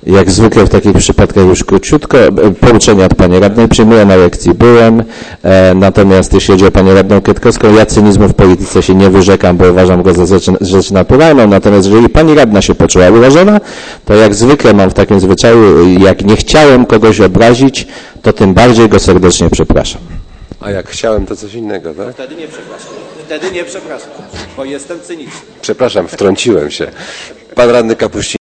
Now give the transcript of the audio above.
Jak zwykle w takich przypadkach już króciutko, pouczenia od pani radnej przyjmuję, na lekcji byłem, natomiast jeśli chodzi o panią radną Kwiatkowską, ja cynizmu w polityce się nie wyrzekam, bo uważam go za rzecz naturalną, natomiast jeżeli pani radna się poczuła urażona, to jak zwykle mam w takim zwyczaju, jak nie chciałem kogoś obrazić, to tym bardziej go serdecznie przepraszam. A jak chciałem, to coś innego, tak? Wtedy nie przepraszam, bo jestem cyniczny. Przepraszam, wtrąciłem się. Pan radny Kapuściński.